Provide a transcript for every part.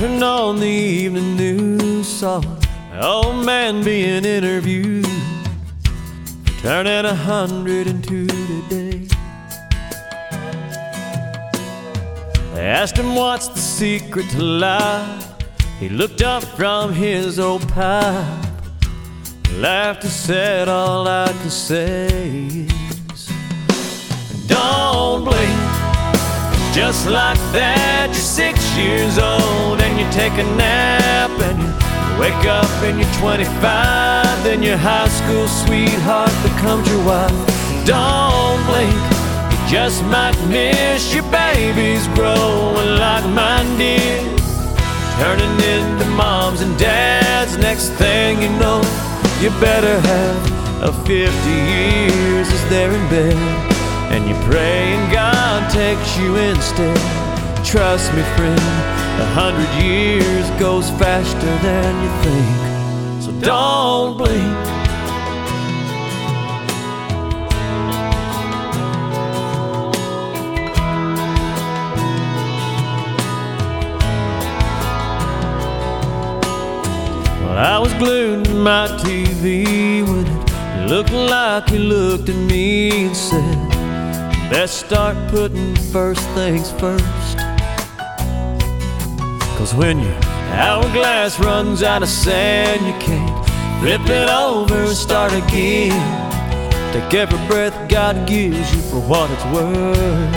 turned on the evening news, saw an old man being interviewed for turning 102 today. They asked him what's the secret to life. He looked up from his old pipe, laughed and said, all I can say is, don't blink. Just like that, you're 6 years old and you take a nap and you wake up and you're 25. Then your high school sweetheart becomes your wife. Don't blink, you just might miss your babies growing like mine did, turning into moms and dads. Next thing you know, you better have a 50 years as they're in bed, and you pray and God takes you instead. Trust me, friend, 100 years goes faster than you think, so don't blink. Well, I was glued to my TV when it looked like he looked at me and said, best start putting first things first. 'Cause when your hourglass runs out of sand, you can't flip it over and start again. Take every breath God gives you for what it's worth.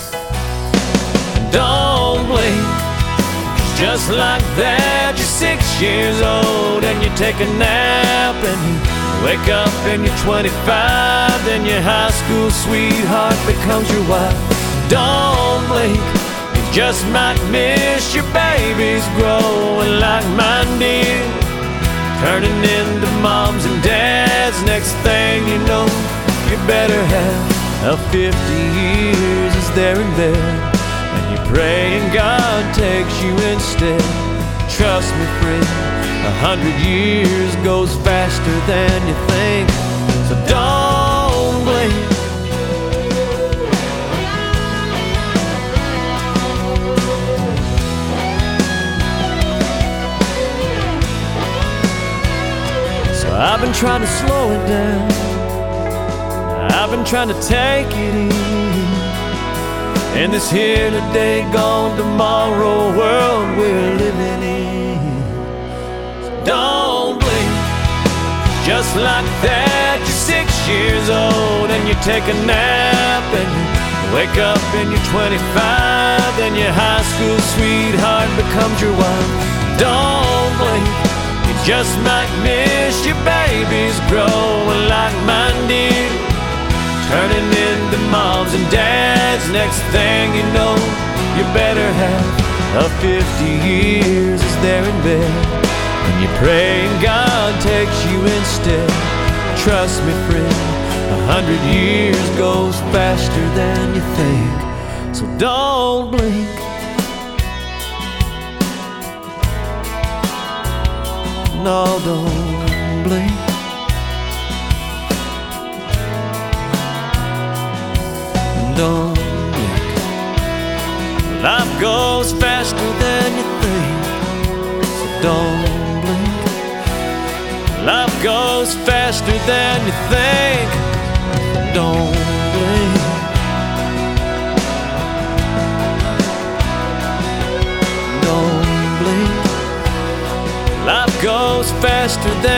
Don't blink, just like that, you're 6 years old and you take a nap and you wake up and you're 25. Then your high school sweetheart becomes your wife. Don't blink, you just might miss your babies growing like mine did, turning into moms and dads. Next thing you know, you better have a 50 years as they're in bed, and you pray and God takes you instead. Trust me, friend, 100 years goes faster than you think, so don't blink. So I've been trying to slow it down, I've been trying to take it easy in this here today, gone tomorrow world we're living in. So don't blink, just like that, you're 6 years old and you take a nap and you wake up and you're 25. Then your high school sweetheart becomes your wife. Don't blink, you just might miss your babies growing like mine did, turning into moms and dads. Next thing you know, you better have a 50 years as they're in bed, and you pray and God takes you instead. Trust me, friend, 100 years goes faster than you think, so don't blink. No, don't blink. Don't blink. Life goes faster than you think, so don't blink. Life goes faster than you think, don't blink. Don't blink. Life goes faster than